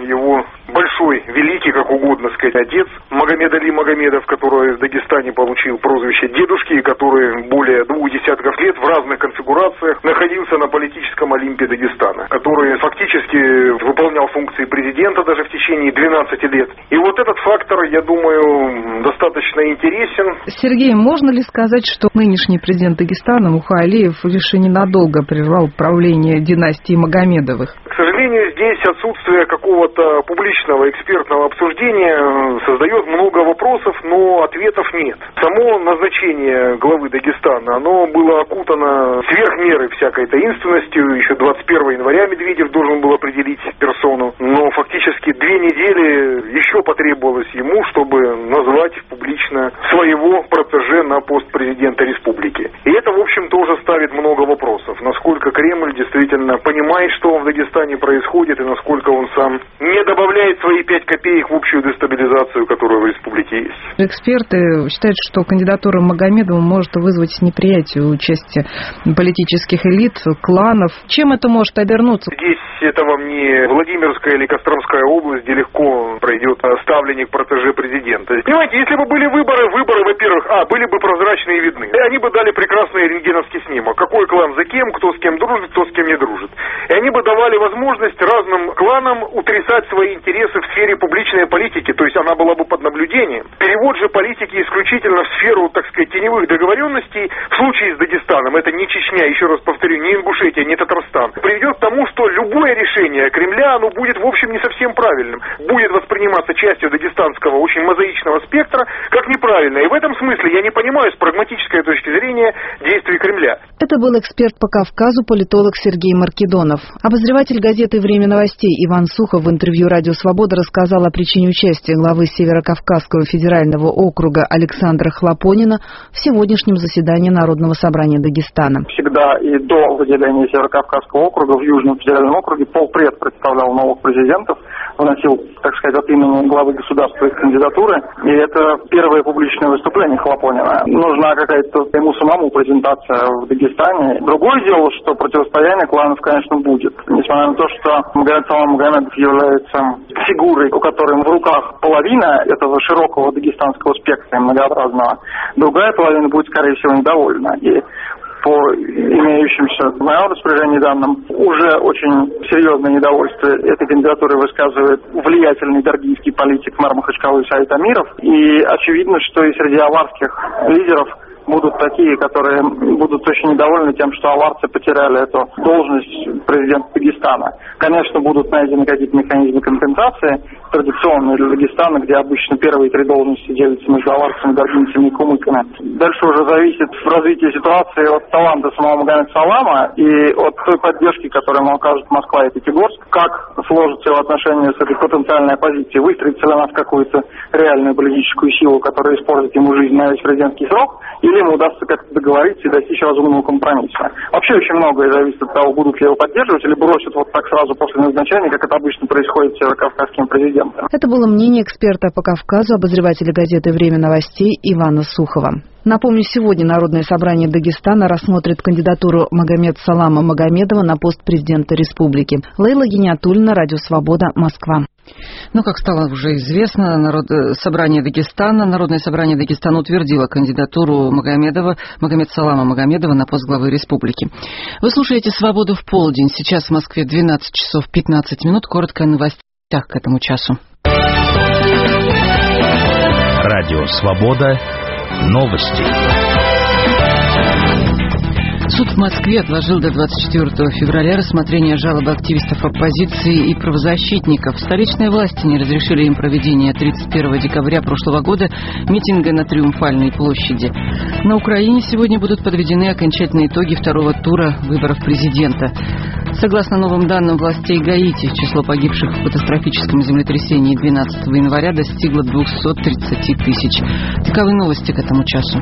его большой, великий, как угодно сказать, отец Магомед Али Магомедов, который в Дагестане получил прозвище дедушки, и который более 2 десятков лет в разных конфигурациях находился на политическом Олимпе Дагестана, который фактически выполнял функции президента даже в течение 12 лет. И вот этот фактор, я думаю, достаточно интересен. Сергей, можно ли сказать, что нынешний президент Дагестана Муха Алиев лишь ненадолго прервал правление династии Магомедовых? К сожалению, здесь отсутствие какого-то публичного экспертного обсуждения создает много вопросов, но ответов нет. Само назначение главы Дагестана, оно было окутано сверх меры всякой таинственностью. Еще 21 января Медведев должен был определить персону, но фактически 2 недели еще потребовалось ему, чтобы назвать публично своего протеже на пост президента республики. И это, в общем, тоже ставит много вопросов. Насколько Кремль действительно понимает, что в Дагестане происходит, и насколько он сам не добавляет свои 5 копеек в общую дестабилизацию, которая в республике есть. Эксперты считают, что кандидатура Магомедова может вызвать неприятие у части политических элит, кланов. Чем это может обернуться? Здесь это вам не Владимирская или Костромская область, где легко пройдет ставленник протеже президента. Понимаете, если бы были выборы, во-первых, были бы прозрачные и видны. И они бы дали прекрасный рентгеновский снимок. Какой клан за кем, кто с кем дружит, кто с кем не дружит. И они бы давали возможность разным кланам утрясать свои интересы в сфере публичной политики, то есть она была бы под наблюдением. Перевод же политики исключительно в сферу, так сказать, теневых договоренностей в случае с Дагестаном, это не Чечня, еще раз повторю, не Ингушетия, не Татарстан, приведет к тому, что любое решение Кремля, оно будет, в общем, не совсем правильным. Будет восприниматься частью дагестанского очень мозаичного спектра как неправильное. И в этом смысле я не понимаю с прагматической точки зрения действий Кремля. Это был эксперт по Кавказу, политолог Сергей Маркедонов. Обозреватель газеты «Время новостей» Иван Сухов в интервью «Радио Свобода» рассказал о причине участия главы Северокавказского федерального округа Александра Хлопонина в сегодняшнем заседании Народного собрания Дагестана. Всегда и до выделения Северокавказского округа в Южном федеральном округе полпред представлял новых президентов, вносил, так сказать, от имени главы государства их кандидатуры. И это первое публичное выступление Хлопонина. Нужна какая-то ему самому презентация в Дагестане. Другое дело, что противостояние кланов, конечно, будет. Несмотря на то, что Магомед Салам Магомедов является фигурой, у которой в руках половина этого широкого дагестанского спектра многообразного, другая половина будет, скорее всего, недовольна. И по имеющимся в моем распоряжении данным, уже очень серьезное недовольство этой кандидатуры высказывает влиятельный даргийский политик мэр Махачкалы Саид Амиров. И очевидно, что и среди аварских лидеров будут такие, которые будут очень недовольны тем, что аварцы потеряли эту должность президента Дагестана. Конечно, будут найдены какие-то механизмы компенсации, традиционные для Дагестана, где обычно первые 3 должности делятся между аварцами, даргинцами и кумыками. Дальше уже зависит развитие ситуации от таланта самого Магомеда Салама и от той поддержки, которую ему окажет Москва и Пятигорск, как сложатся его отношения с этой потенциальной оппозицией, выстроится ли она в какую-то реальную политическую силу, которая испортит ему жизнь на весь президентский срок, или ему удастся как-то договориться и достичь разумного компромисса. Вообще очень многое зависит от того, будут ли его поддерживать или бросят вот так сразу после назначения, как это обычно происходит с северокавказским президентом. Это было мнение эксперта по Кавказу, обозревателя газеты «Время новостей» Ивана Сухова. Напомню, сегодня Народное собрание Дагестана рассмотрит кандидатуру Магомед Салама Магомедова на пост президента республики. Лейла Гиниатуллина, Радио Свобода, Москва. Как стало уже известно, Народное собрание Дагестана утвердило кандидатуру Магомед Салама Магомедова на пост главы республики. Вы слушаете «Свободу в полдень». Сейчас в Москве 12 часов 15 минут. Коротко о новостях к этому часу. Радио «Свобода». Новости. Суд в Москве отложил до 24 февраля рассмотрение жалобы активистов оппозиции и правозащитников. Столичные власти не разрешили им проведение 31 декабря прошлого года митинга на Триумфальной площади. На Украине сегодня будут подведены окончательные итоги 2-го тура выборов президента. Согласно новым данным властей Гаити, число погибших в катастрофическом землетрясении 12 января достигло 230 тысяч. Таковы новости к этому часу.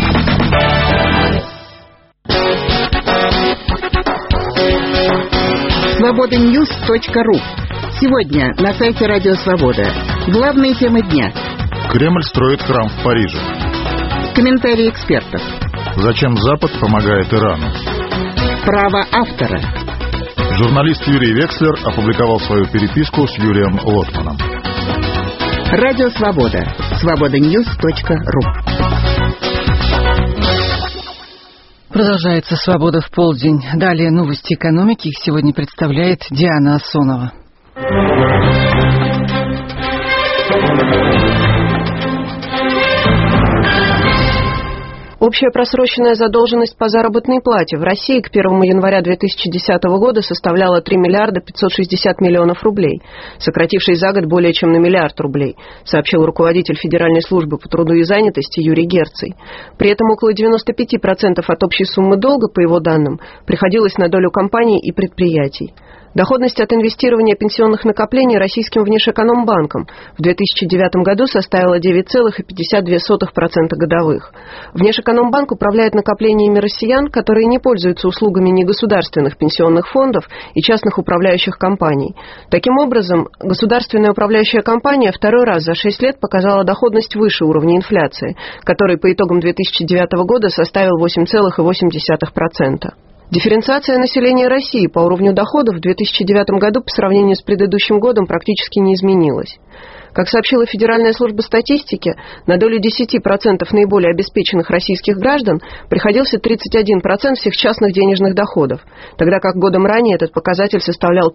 Свобода-Ньюс.ру. Сегодня на сайте Радио Свобода. Главные темы дня. Кремль строит храм в Париже. Комментарии экспертов. Зачем Запад помогает Ирану? Право автора. Журналист Юрий Векслер опубликовал свою переписку с Юрием Лотманом. Радио Свобода. Свободаньюз.ру. Продолжается «Свобода в полдень». Далее новости экономики. Их сегодня представляет Диана Асонова. Общая просроченная задолженность по заработной плате в России к 1 января 2010 года составляла 3 миллиарда 560 миллионов рублей, сократившись за год более чем на миллиард рублей, сообщил руководитель Федеральной службы по труду и занятости Юрий Герций. При этом около 95% от общей суммы долга, по его данным, приходилось на долю компаний и предприятий. Доходность от инвестирования пенсионных накоплений российским внешэкономбанком в 2009 году составила 9,52% годовых. Внешэкономбанк управляет накоплениями россиян, которые не пользуются услугами негосударственных пенсионных фондов и частных управляющих компаний. Таким образом, государственная управляющая компания второй раз за 6 лет показала доходность выше уровня инфляции, который по итогам 2009 года составил 8,8%. Дифференциация населения России по уровню доходов в 2009 году по сравнению с предыдущим годом практически не изменилась. Как сообщила Федеральная служба статистики, на долю 10% наиболее обеспеченных российских граждан приходился 31% всех частных денежных доходов, тогда как годом ранее этот показатель составлял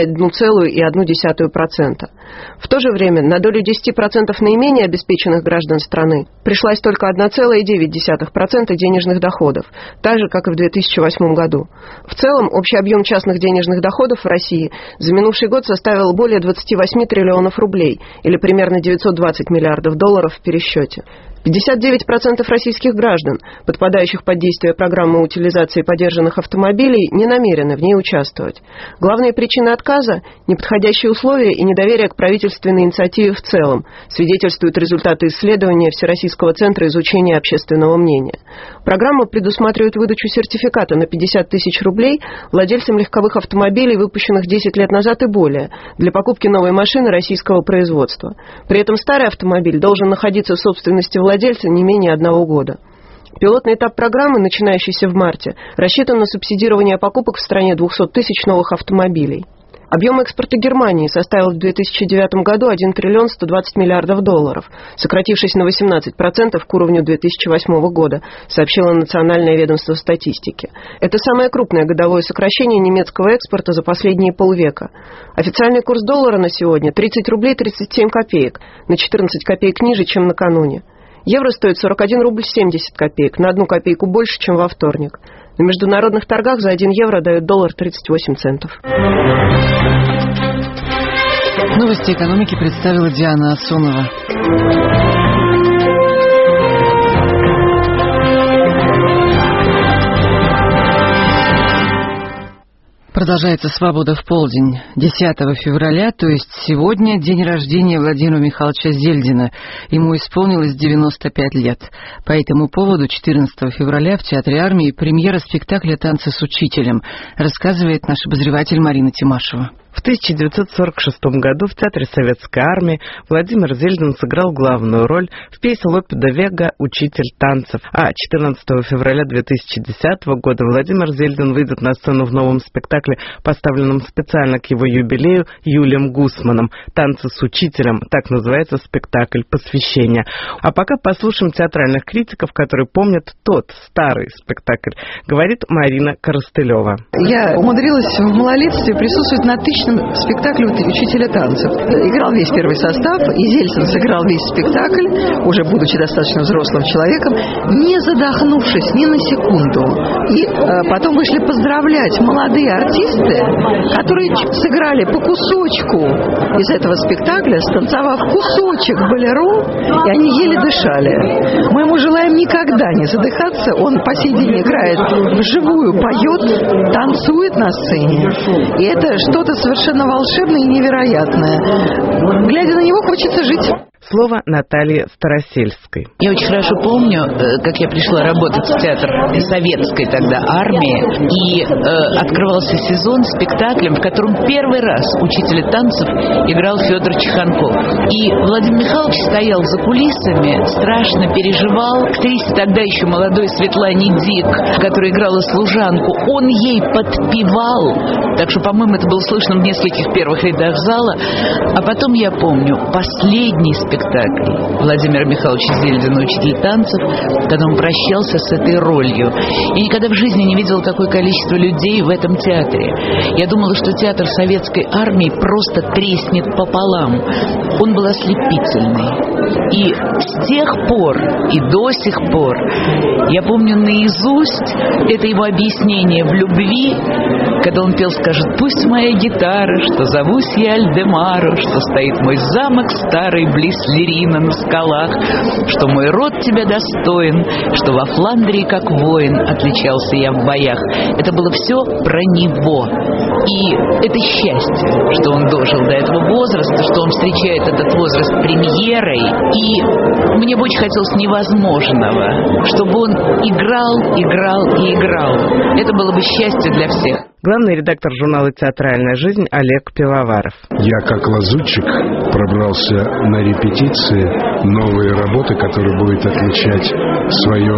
31,1%. В то же время на долю 10% наименее обеспеченных граждан страны пришлась только 1,9% денежных доходов, так же, как и в 2008 году. В целом, общий объем частных денежных доходов в России за минувший год составил более 28 триллионов рублей, или примерно 920 миллиардов долларов в пересчете. 59% российских граждан, подпадающих под действие программы утилизации подержанных автомобилей, не намерены в ней участвовать. Главные причины отказа – неподходящие условия и недоверие к правительственной инициативе в целом, свидетельствуют результаты исследования Всероссийского центра изучения общественного мнения. Программа предусматривает выдачу сертификата на 50 тысяч рублей владельцам легковых автомобилей, выпущенных 10 лет назад и более, для покупки новой машины российского производства. При этом старый автомобиль должен находиться в собственности владельца не менее 1 года. Пилотный этап программы, начинающийся в марте, рассчитан на субсидирование покупок в стране 200 тысяч новых автомобилей. Объем экспорта Германии составил в 2009 году 1 триллион 120 миллиардов долларов, сократившись на 18% к уровню 2008 года, сообщило Национальное ведомство статистики. Это самое крупное годовое сокращение немецкого экспорта за последние полвека. Официальный курс доллара на сегодня 30 рублей 37 копеек, на 14 копеек ниже, чем накануне. Евро стоит 41 рубль 70 копеек, на 1 копейку больше, чем во вторник. На международных торгах за 1 евро дают $1.38. Новости экономики представила Диана Асонова. Продолжается «Свобода в полдень». 10 февраля, то есть сегодня, день рождения Владимира Михайловича Зельдина. Ему исполнилось 95 лет. По этому поводу 14 февраля в Театре армии премьера спектакля «Танцы с учителем», рассказывает наш обозреватель Марина Тимашева. В 1946 году в Театре Советской армии Владимир Зельдин сыграл главную роль в пьесе Лопе де Вега «Учитель танцев». А 14 февраля 2010 года Владимир Зельдин выйдет на сцену в новом спектакле, поставленном специально к его юбилею Юлием Гусманом «Танцы с учителем». Так называется спектакль посвящения. А пока послушаем театральных критиков, которые помнят тот старый спектакль. Говорит Марина Коростылева. Я умудрилась в малолетстве присутствовать на спектакль «Учителя танцев». Играл весь первый состав, и Зельдин сыграл весь спектакль, уже будучи достаточно взрослым человеком, не задохнувшись ни на секунду. И потом вышли поздравлять молодые артисты, которые сыграли по кусочку из этого спектакля, станцевав кусочек болеро, и они еле дышали. Мы ему желаем никогда не задыхаться. Он по сей день играет вживую, поет, танцует на сцене. И это что-то совершенно волшебное и невероятное. Глядя на него, хочется жить. Слово Наталье Старосельской. Я очень хорошо помню, как я пришла работать в театр советской тогда армии, и открывался сезон спектаклем, в котором первый раз учителя танцев играл Федор Чеханков. И Владимир Михайлович стоял за кулисами, страшно переживал. Актрисе тогда еще молодой Светлане Дик, которая играла служанку, он ей подпевал. Так что, по-моему, это было слышно в нескольких первых рядах зала. А потом я помню последний спектакль Владимира Михайловича Зельдина, учителя танцев, когда он прощался с этой ролью. Я никогда в жизни не видела такое количество людей в этом театре. Я думала, что театр советской армии просто треснет пополам. Он был ослепительный. И с тех пор, и до сих пор, я помню наизусть это его объяснение в любви, когда он пел, скажет: «Пусть моя гитара, что зовусь я Альдемару, что стоит мой замок старый близ Лерина на скалах, что мой род тебя достоин, что во Фландрии как воин отличался я в боях». Это было все про него. И это счастье, что он дожил до этого возраста, что он встречает этот возраст премьерой. И мне бы очень хотелось невозможного, чтобы он играл, играл и играл. Это было бы счастье для всех. Главный редактор журнала «Театральная жизнь» Олег Пивоваров. Я, как лазутчик, пробрался на репетиции новые работы, которые будут отличать свое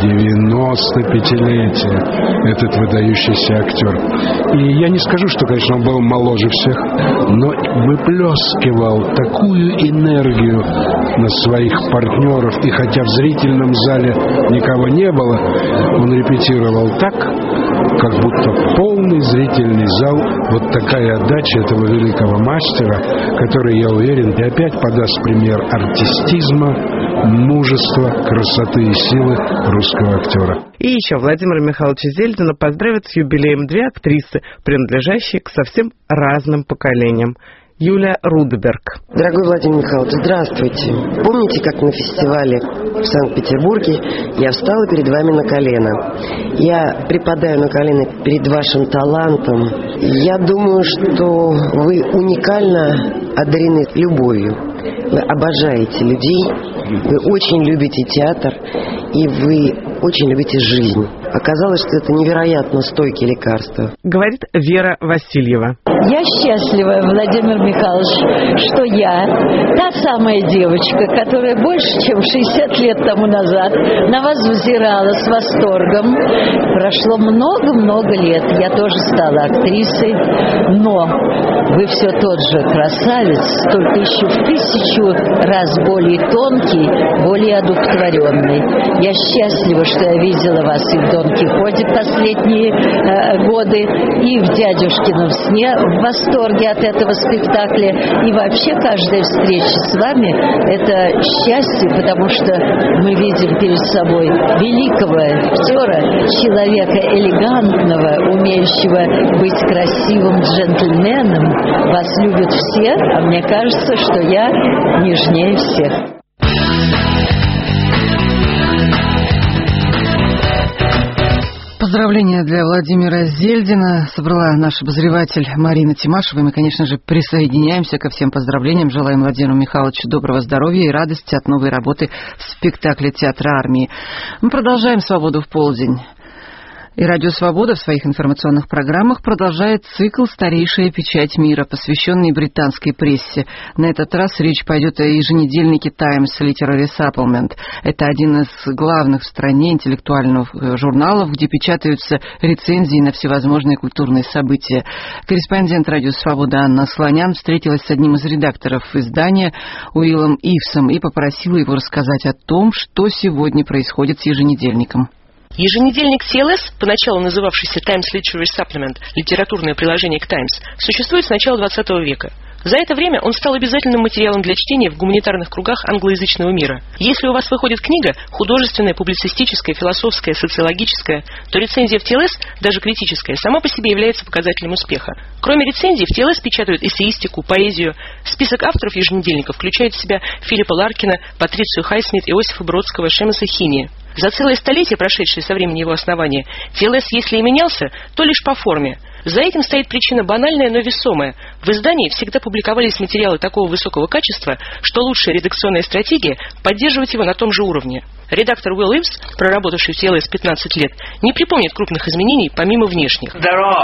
95-летие этот выдающийся актер. И я не скажу, что, конечно, он был моложе всех, но выплескивал такую энергию на своих партнеров. И хотя в зрительном зале никого не было, он репетировал так, как будто полный зрительный зал. Вот такая отдача этого великого мастера, который, я уверен, и опять подаст пример артистизма, мужества, красоты и силы русского актера. И еще Владимира Михайловича Зельдина поздравят с юбилеем две актрисы, принадлежащие к совсем разным поколениям. Юлия Рудеберг. Дорогой Владимир Михайлович, здравствуйте. Помните, как на фестивале в Санкт-Петербурге я встала перед вами на колено? Я припадаю на колено перед вашим талантом. Я думаю, что вы уникально одарены любовью. Вы обожаете людей, вы очень любите театр, и вы очень любите жизнь. Оказалось, что это невероятно стойкие лекарства. Говорит Вера Васильева. Я счастлива, Владимир Михайлович, что я, та самая девочка, которая больше, чем 60 лет тому назад на вас взирала с восторгом. Прошло много-много лет, я тоже стала актрисой, но вы все тот же красавец, только еще в 1000 раз более тонкий, более одухотворенный. Я счастлива, что я видела вас и в Дон Кихоте последние годы, и в «Дядюшкином сне», в восторге от этого спектакля. И вообще каждая встреча с вами – это счастье, потому что мы видим перед собой великого актера, человека элегантного, умеющего быть красивым джентльменом. Вас любят все, а мне кажется, что я нежнее всех. Поздравления для Владимира Зельдина собрала наш обозреватель Марина Тимашева. И мы, конечно же, присоединяемся ко всем поздравлениям. Желаем Владимиру Михайловичу доброго здоровья и радости от новой работы в спектакле театра армии. Мы продолжаем «Свободу в полдень». И Радио Свобода в своих информационных программах продолжает цикл «Старейшая печать мира», посвященный британской прессе. На этот раз речь пойдет о еженедельнике Times Literary Supplement. Это один из главных в стране интеллектуальных журналов, где печатаются рецензии на всевозможные культурные события. Корреспондент Радио Свобода Анна Слонян встретилась с одним из редакторов издания Уиллом Ивсом и попросила его рассказать о том, что сегодня происходит с еженедельником. Еженедельник TLS, поначалу называвшийся Times Literary Supplement, литературное приложение к Times, существует с начала 20 века. За это время он стал обязательным материалом для чтения в гуманитарных кругах англоязычного мира. Если у вас выходит книга, художественная, публицистическая, философская, социологическая, то рецензия в TLS, даже критическая, сама по себе является показателем успеха. Кроме рецензий, в TLS печатают эссеистику, поэзию. Список авторов еженедельника включает в себя Филиппа Ларкина, Патрицию Хайсмит, Иосифа Бродского, Шемаса Хини. За целое столетие, прошедшее со времени его основания, TLS, если и менялся, то лишь по форме. За этим стоит причина банальная, но весомая. В издании всегда публиковались материалы такого высокого качества, что лучшая редакционная стратегия – поддерживать его на том же уровне. Редактор Уилл Ивс, проработавший в TLS 15 лет, не припомнит крупных изменений помимо внешних.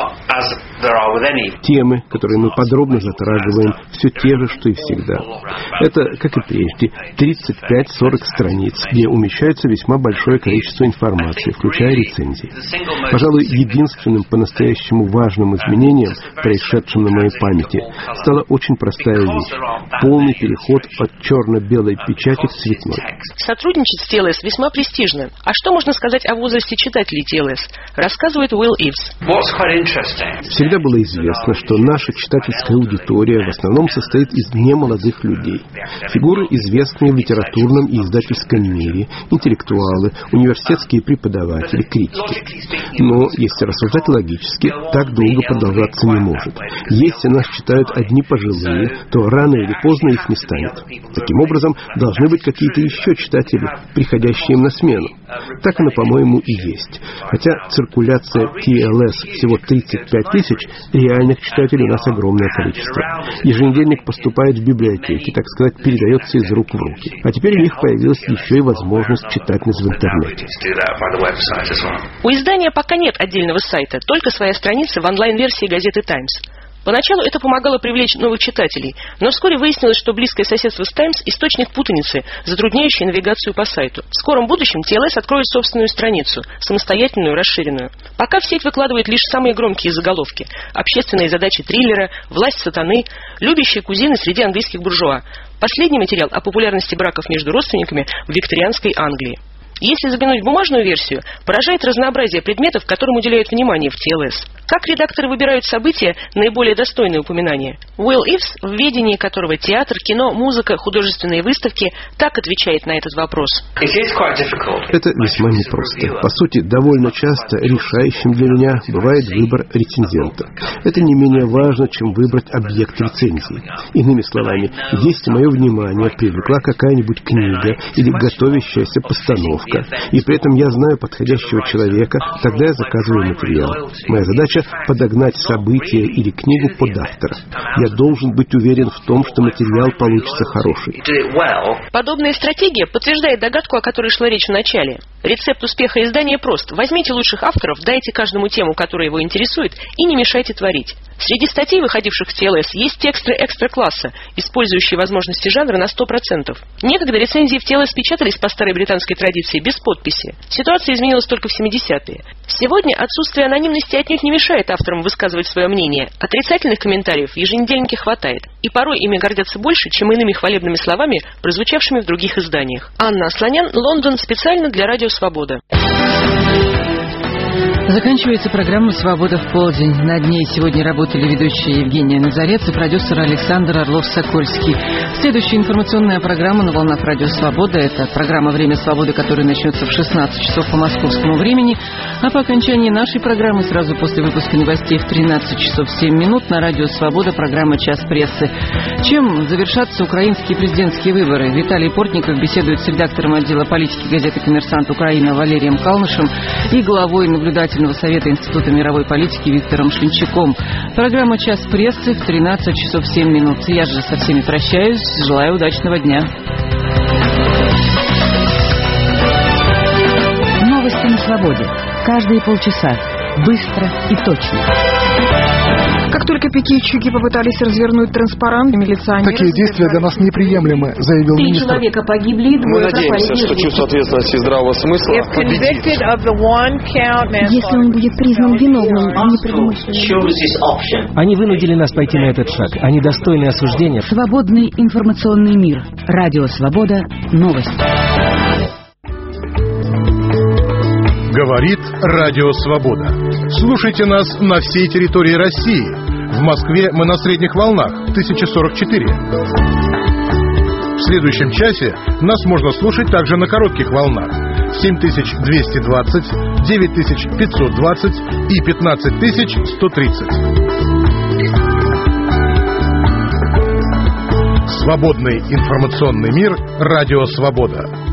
Темы, которые мы подробно затрагиваем, все те же, что и всегда. Это, как и прежде, 35-40 страниц, где умещается весьма большое количество информации, включая рецензии. Пожалуй, единственным по-настоящему важным изменением, происшедшим на моей памяти, стала очень простая вещь – полный переход от черно-белой печати к цветной. Сотрудничать с TLS весьма престижно. А что можно сказать о возрасте читателей TLS? Рассказывает Уилл Ивс. Всегда было известно, что наша читательская аудитория в основном состоит из немолодых людей. Фигуры, известные в литературном и издательском мире, интеллектуалы, университетские преподаватели, критики. Но, если рассуждать логически, так долго продолжаться не может. Если нас читают одни пожилые, то рано или поздно их не станет. Таким образом, должны быть какие-то еще читатели, приходящие им на смену. Так оно, по-моему, и есть. Хотя циркуляция TLS всего 35 тысяч, реальных читателей у нас огромное количество. Еженедельник поступает в библиотеки, так сказать, передается из рук в руки. А теперь у них появилась еще и возможность читать нас в интернете. У издания пока нет отдельного сайта, только своя страница в онлайн-версии газеты «Таймс». Поначалу это помогало привлечь новых читателей, но вскоре выяснилось, что близкое соседство с «Таймс» – источник путаницы, затрудняющий навигацию по сайту. В скором будущем TLS откроет собственную страницу, самостоятельную, расширенную. Пока в сеть выкладывают лишь самые громкие заголовки – общественные задачи триллера, власть сатаны, любящие кузины среди английских буржуа. Последний материал о популярности браков между родственниками в викторианской Англии. Если заглянуть в бумажную версию, поражает разнообразие предметов, которым уделяют внимание в TLS. Как редакторы выбирают события, наиболее достойные упоминания? Уилл Ивс, в ведении которого театр, кино, музыка, художественные выставки, так отвечает на этот вопрос. Это весьма непросто. По сути, довольно часто решающим для меня бывает выбор рецензента. Это не менее важно, чем выбрать объект рецензии. Иными словами, если мое внимание привлекла какая-нибудь книга или готовящаяся постановка, и при этом я знаю подходящего человека, тогда я заказываю материал. Моя задача — подогнать событие или книгу под автора. Я должен быть уверен в том, что материал получится хороший. Подобная стратегия подтверждает догадку, о которой шла речь в начале. Рецепт успеха издания прост. Возьмите лучших авторов, дайте каждому тему, которая его интересует, и не мешайте творить. Среди статей, выходивших в TLS, есть тексты экстра-класса, использующие возможности жанра на 100%. Некогда рецензии в TLS печатались по старой британской традиции без подписи. Ситуация изменилась только в 70-е. Сегодня отсутствие анонимности отнюдь не мешает авторам высказывать свое мнение. Отрицательных комментариев в еженедельнике хватает. И порой ими гордятся больше, чем иными хвалебными словами, прозвучавшими в других изданиях. Анна Асланян, Лондон, специально для Радио Свобода. Заканчивается программа «Свобода в полдень». Над ней сегодня работали ведущие Евгения Назарец и продюсер Александр Орлов-Сокольский. Следующая информационная программа на волнах Радио Свобода – это программа «Время свободы», которая начнется в 16 часов по московскому времени. А по окончании нашей программы, сразу после выпуска новостей в 13 часов 7 минут, на Радио Свобода программа «Час прессы». Чем завершатся украинские президентские выборы? Виталий Портников беседует с редактором отдела политики газеты «Коммерсант Украина» Валерием Калнышем и главой наблюдательного совета Института мировой политики Виктором Швинчаком. Программа «Час прессы» в 13 часов 7 минут. Я же со всеми прощаюсь. Желаю удачного дня. Новости на свободе. Каждые полчаса. Быстро и точно. Как только пикетчики попытались развернуть транспарант, милиционеры... Такие действия для нас неприемлемы, заявил 3 министр. человека погибли, 2 Мы надеемся, что чувство ответственности и здравого смысла победит. Если он будет признан виновным, непредумышленным. Они вынудили нас пойти на этот шаг. Они достойны осуждения. Свободный информационный мир. Радио Свобода. Новости. Говорит Радио Свобода. Слушайте нас на всей территории России. В Москве мы на средних волнах 1044. В следующем часе нас можно слушать также на коротких волнах 7220, 9520 и 15130. Свободный информационный мир. Радио Свобода.